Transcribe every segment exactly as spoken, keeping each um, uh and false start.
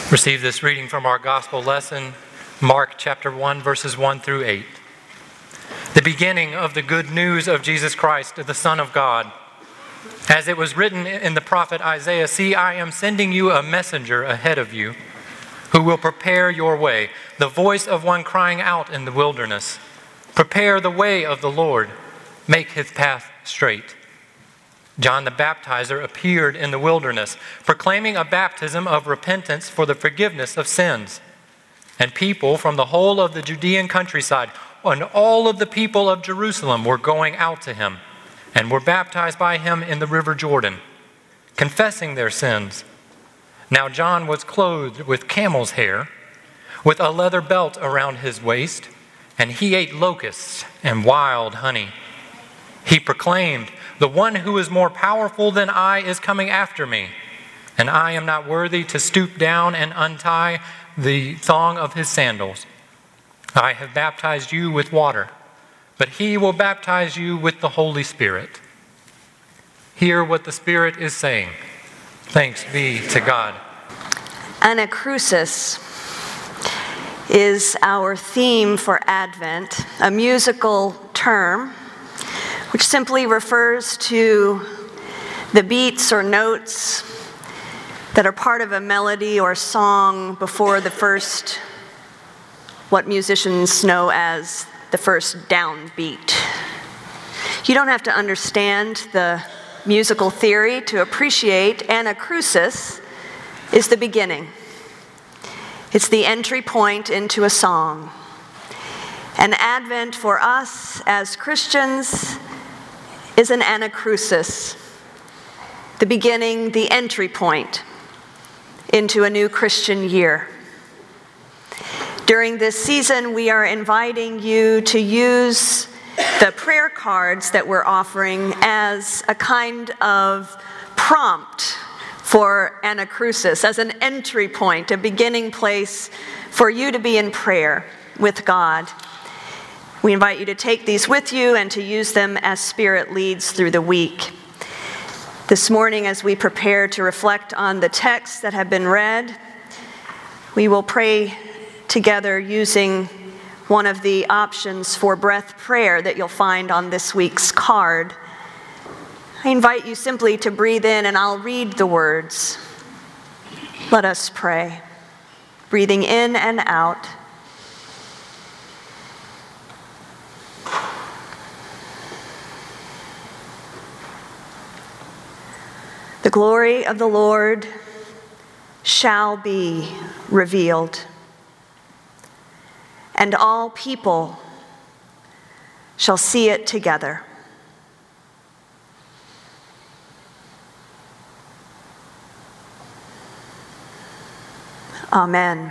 Receive this reading from our gospel lesson, Mark chapter one, verses one through eight. The beginning of the good news of Jesus Christ, the Son of God. As it was written in the prophet Isaiah, "See, I am sending you a messenger ahead of you, who will prepare your way, the voice of one crying out in the wilderness. Prepare the way of the Lord, make his path straight." John the Baptizer appeared in the wilderness, proclaiming a baptism of repentance for the forgiveness of sins. And people from the whole of the Judean countryside and all of the people of Jerusalem were going out to him and were baptized by him in the river Jordan, confessing their sins. Now John was clothed with camel's hair, with a leather belt around his waist, and he ate locusts and wild honey. He proclaimed, "The one who is more powerful than I is coming after me, and I am not worthy to stoop down and untie the thong of his sandals. I have baptized you with water, but he will baptize you with the Holy Spirit." Hear what the Spirit is saying. Thanks be to God. Anacrusis is our theme for Advent, a musical term which simply refers to the beats or notes that are part of a melody or song before the first, what musicians know as the first downbeat. You don't have to understand the musical theory to appreciate anacrusis is the beginning. It's the entry point into a song. And Advent for us as Christians is an anacrusis, the beginning, the entry point into a new Christian year. During this season, we are inviting you to use the prayer cards that we're offering as a kind of prompt for anacrusis, as an entry point, a beginning place for you to be in prayer with God. We invite you to take these with you and to use them as Spirit leads through the week. This morning, as we prepare to reflect on the texts that have been read, we will pray together using one of the options for breath prayer that you'll find on this week's card. I invite you simply to breathe in, and I'll read the words. Let us pray. Breathing in and out. The glory of the Lord shall be revealed, and all people shall see it together. Amen.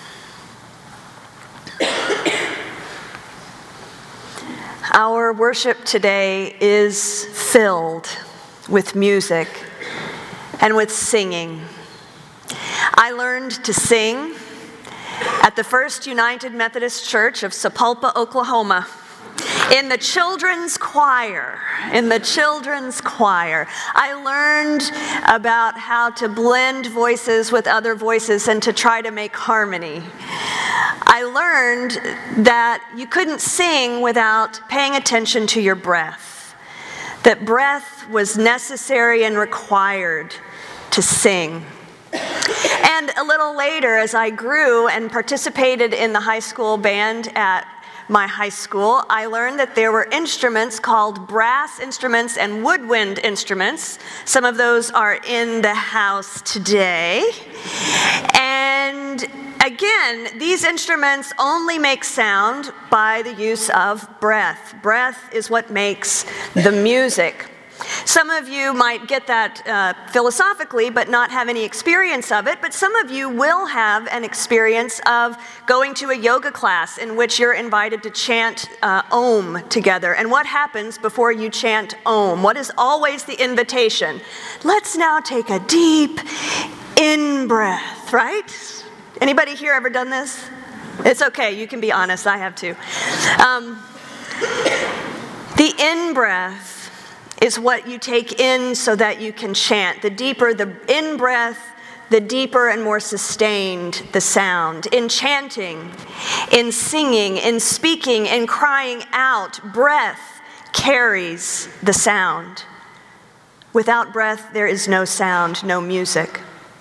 Our worship today is filled with music and with singing. I learned to sing at the First United Methodist Church of Sapulpa, Oklahoma, in the children's choir. In the children's choir. I learned about how to blend voices with other voices and to try to make harmony. I learned that you couldn't sing without paying attention to your breath, that breath was necessary and required to sing. And a little later, as I grew and participated in the high school band at my high school, I learned that there were instruments called brass instruments and woodwind instruments. Some of those are in the house today. And again, these instruments only make sound by the use of breath. Breath is what makes the music. Some of you might get that uh, philosophically, but not have any experience of it. But some of you will have an experience of going to a yoga class in which you're invited to chant uh, Om together. And what happens before you chant Om? What is always the invitation? Let's now take a deep in-breath, right? Anybody here ever done this? It's okay, you can be honest, I have too. Um, the in-breath is what you take in so that you can chant. The deeper the in-breath, the deeper and more sustained the sound. In chanting, in singing, in speaking, in crying out, breath carries the sound. Without breath, there is no sound, no music.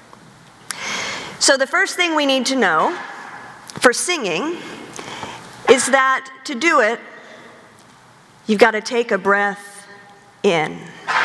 So the first thing we need to know for singing is that to do it, you've got to take a breath in.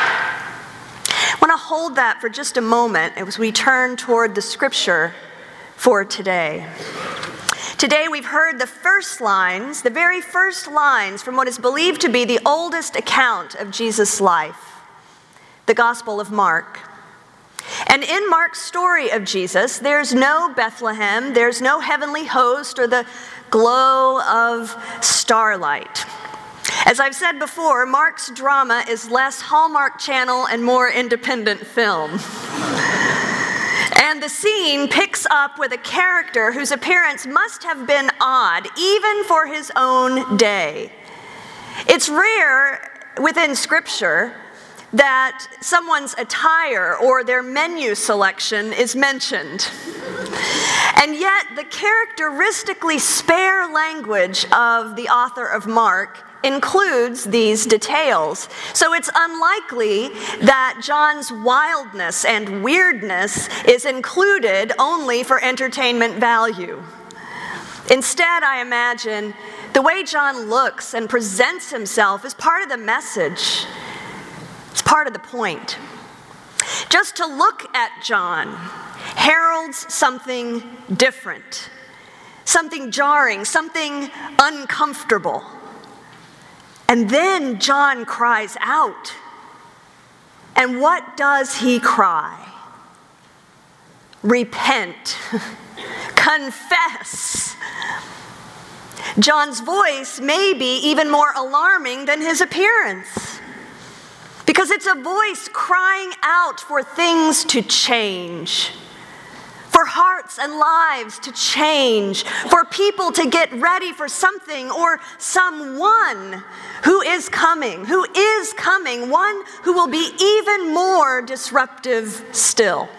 I want to hold that for just a moment as we turn toward the scripture for today. Today we've heard the first lines, the very first lines from what is believed to be the oldest account of Jesus' life, the Gospel of Mark. And in Mark's story of Jesus, there's no Bethlehem, there's no heavenly host or the glow of starlight. As I've said before, Mark's drama is less Hallmark Channel and more independent film. And the scene picks up with a character whose appearance must have been odd, even for his own day. It's rare within Scripture that someone's attire or their menu selection is mentioned. And yet, the characteristically spare language of the author of Mark includes these details. So it's unlikely that John's wildness and weirdness is included only for entertainment value. Instead, I imagine the way John looks and presents himself is part of the message. It's part of the point. Just to look at John heralds something different, something jarring, something uncomfortable. And then John cries out. And what does he cry? Repent. Confess. John's voice may be even more alarming than his appearance, because it's a voice crying out for things to change, for hearts and lives to change, for people to get ready for something or someone who is coming, who is coming, one who will be even more disruptive still.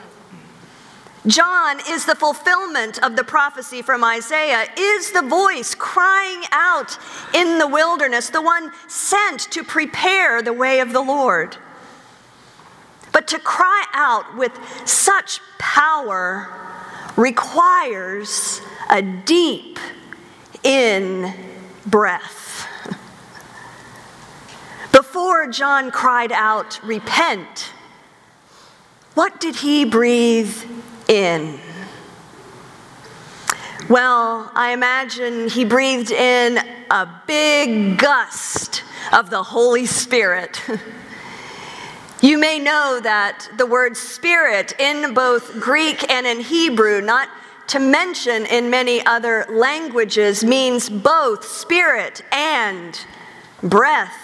John is the fulfillment of the prophecy from Isaiah, is the voice crying out in the wilderness, the one sent to prepare the way of the Lord. But to cry out with such power requires a deep in breath. Before John cried out, repent, what did he breathe in? Well, I imagine he breathed in a big gust of the Holy Spirit. You may know that the word spirit in both Greek and in Hebrew, not to mention in many other languages, means both spirit and breath.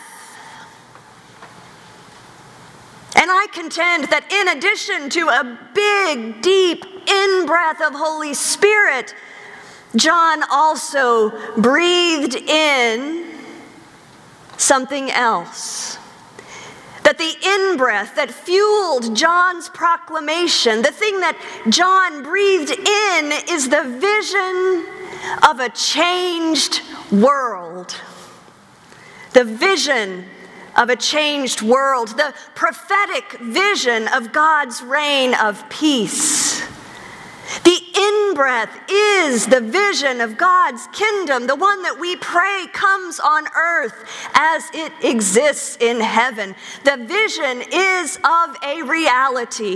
And I contend that in addition to a big, deep in-breath of Holy Spirit, John also breathed in something else. That the in-breath that fueled John's proclamation, the thing that John breathed in, is the vision of a changed world. The vision of a changed world, the prophetic vision of God's reign of peace. The in-breath is the vision of God's kingdom, the one that we pray comes on earth as it exists in heaven. The vision is of a reality.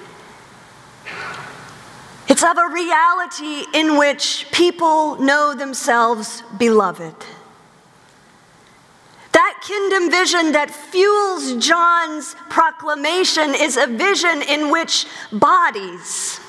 It's of a reality in which people know themselves beloved. That kingdom vision that fuels John's proclamation is a vision in which bodies,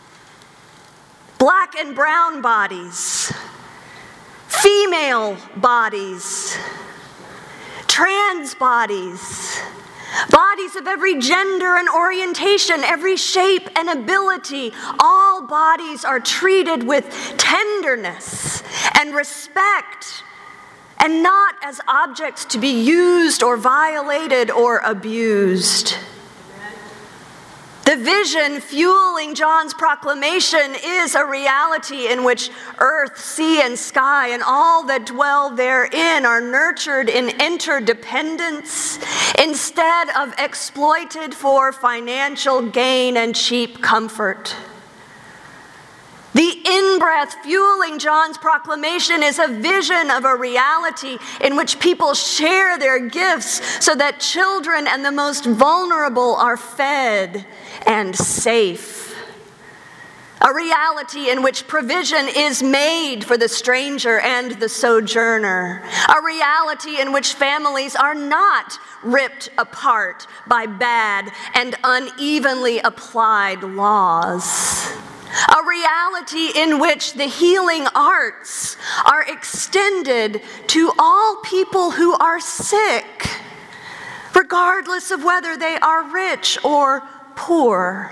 black and brown bodies, female bodies, trans bodies, bodies of every gender and orientation, every shape and ability, all bodies are treated with tenderness and respect, and not as objects to be used or violated or abused. The The vision fueling John's proclamation is a reality in which earth, sea, and sky and all that dwell therein are nurtured in interdependence instead of exploited for financial gain and cheap comfort. The in-breath fueling John's proclamation is a vision of a reality in which people share their gifts so that children and the most vulnerable are fed and safe. A reality in which provision is made for the stranger and the sojourner. A reality in which families are not ripped apart by bad and unevenly applied laws. A reality in which the healing arts are extended to all people who are sick, regardless of whether they are rich or poor.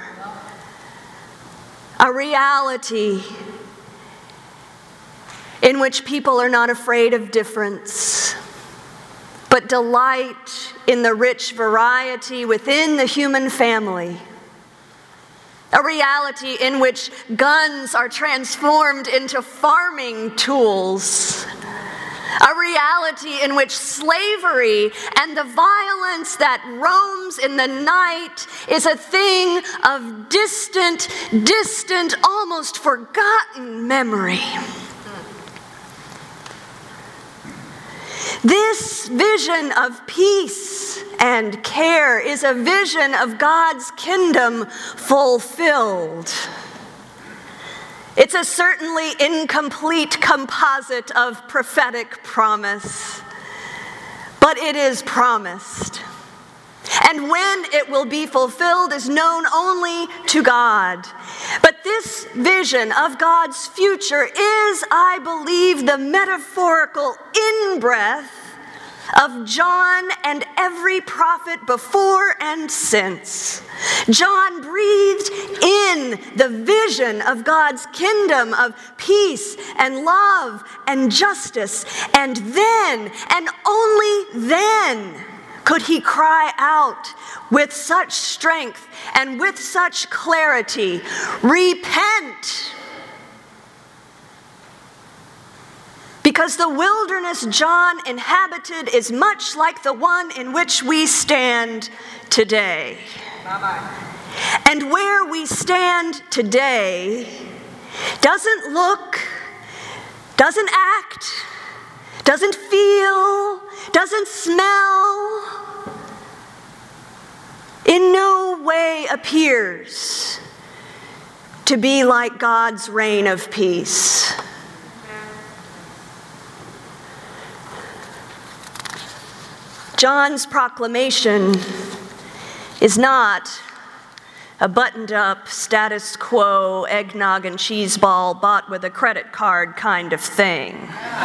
A reality in which people are not afraid of difference, but delight in the rich variety within the human family. A reality in which guns are transformed into farming tools. A reality in which slavery and the violence that roams in the night is a thing of distant, distant, almost forgotten memory. This vision of peace and care is a vision of God's kingdom fulfilled. It's a certainly incomplete composite of prophetic promise, but it is promised. And when it will be fulfilled is known only to God. But this vision of God's future is, I believe, the metaphorical in-breath of John and every prophet before and since. John breathed in the vision of God's kingdom of peace and love and justice, and then, and only then, could he cry out with such strength and with such clarity, "Repent!" Because the wilderness John inhabited is much like the one in which we stand today. Bye-bye. And where we stand today doesn't look, doesn't act, doesn't feel, doesn't smell, in no way appears to be like God's reign of peace. John's proclamation is not a buttoned-up, status quo, eggnog and cheese ball bought with a credit card kind of thing.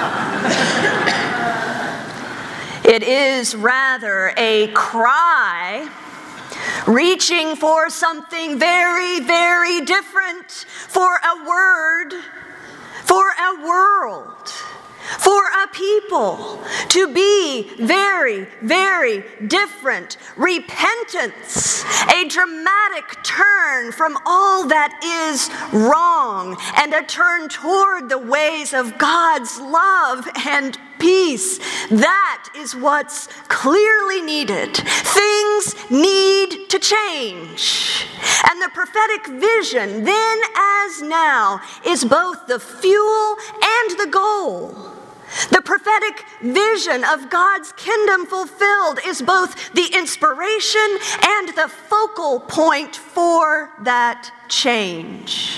It is rather a cry reaching for something very, very different, for a word, for a world, for a people to be very, very different. Repentance, a dramatic turn from all that is wrong and a turn toward the ways of God's love and peace. That is what's clearly needed. Things need to change. And the prophetic vision, then as now, is both the fuel and the goal. The prophetic vision of God's kingdom fulfilled is both the inspiration and the focal point for that change.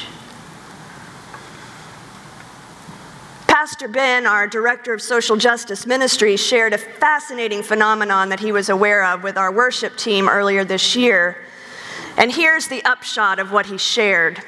Pastor Ben, our director of social justice ministry, shared a fascinating phenomenon that he was aware of with our worship team earlier this year. And here's the upshot of what he shared.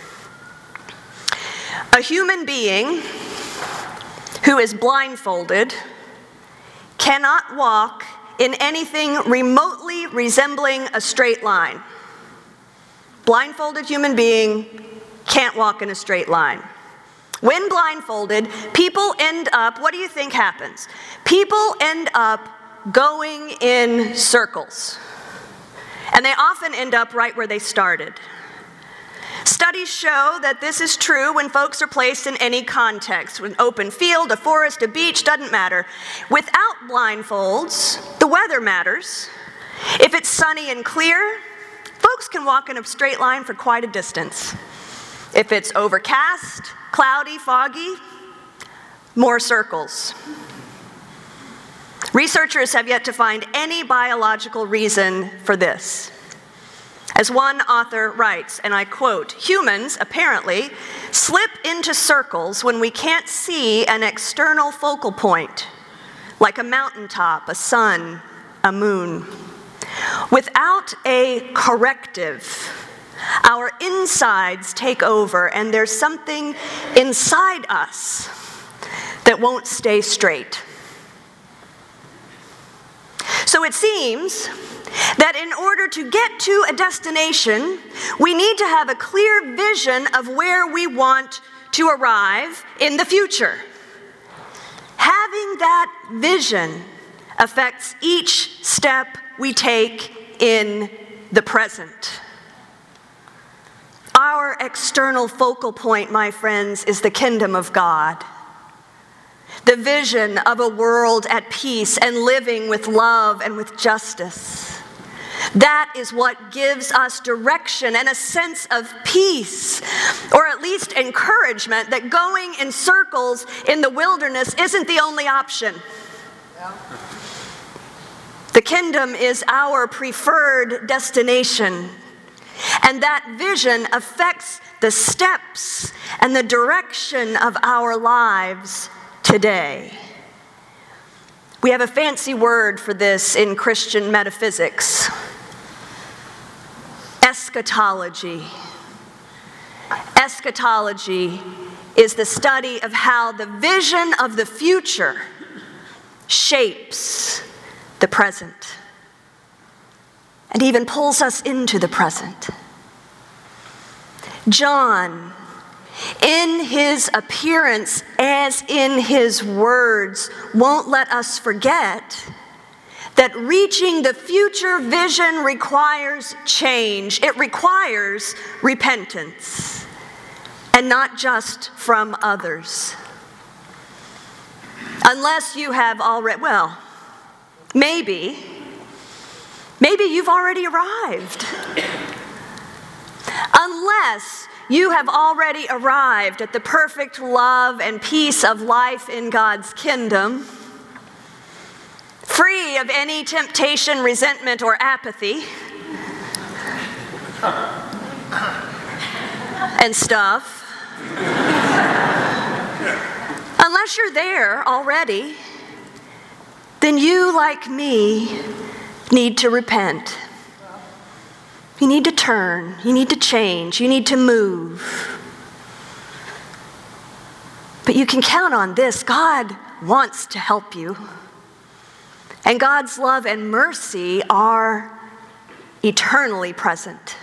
A human being who is blindfolded cannot walk in anything remotely resembling a straight line. Blindfolded human being can't walk in a straight line. When blindfolded, people end up, what do you think happens? People end up going in circles. and they often end up right where they started. Studies show that this is true when folks are placed in any context, an open field, a forest, a beach, doesn't matter. Without blindfolds, the weather matters. If it's sunny and clear, folks can walk in a straight line for quite a distance. If it's overcast, cloudy, foggy, more circles. Researchers have yet to find any biological reason for this. As one author writes, and I quote, "Humans, apparently, slip into circles when we can't see an external focal point, like a mountaintop, a sun, a moon. Without a corrective, our insides take over, and there's something inside us that won't stay straight." So it seems that in order to get to a destination, we need to have a clear vision of where we want to arrive in the future. Having that vision affects each step we take in the present. Our external focal point, my friends, is the kingdom of God. The vision of a world at peace and living with love and with justice. That is what gives us direction and a sense of peace, or at least encouragement that going in circles in the wilderness isn't the only option. Yeah. The kingdom is our preferred destination, and that vision affects the steps and the direction of our lives today. We have a fancy word for this in Christian metaphysics: eschatology. Eschatology is the study of how the vision of the future shapes the present and even pulls us into the present. John, in his appearance as in his words, won't let us forget that reaching the future vision requires change. It requires repentance, and not just from others. Unless you have already, well, maybe, maybe you've already arrived. Unless you have already arrived at the perfect love and peace of life in God's kingdom, free of any temptation, resentment, or apathy, and stuff. Unless you're there already, then you, like me, need to repent. You need to turn. You need to change. You need to move. But you can count on this: God wants to help you. And God's love and mercy are eternally present.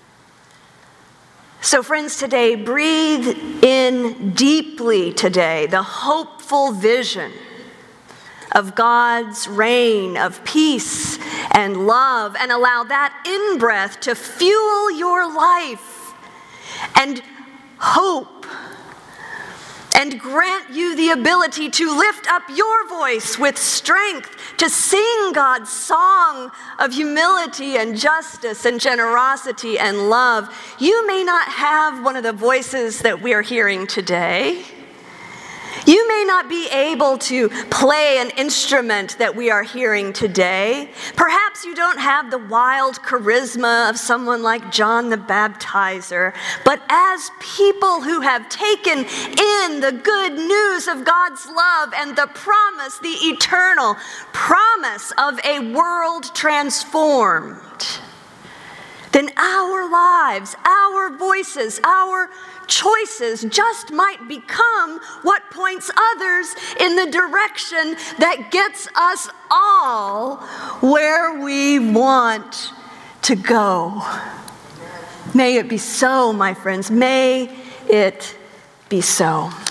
So friends, today, breathe in deeply today the hopeful vision of God's reign of peace and love, and allow that in-breath to fuel your life and hope, and grant you the ability to lift up your voice with strength to sing God's song of humility and justice and generosity and love. You may not have one of the voices that we are hearing today. You may not be able to play an instrument that we are hearing today. Perhaps you don't have the wild charisma of someone like John the Baptizer. But as people who have taken in the good news of God's love and the promise, the eternal promise of a world transformed, then our lives, our voices, our choices just might become what points others in the direction that gets us all where we want to go. May it be so, my friends. May it be so.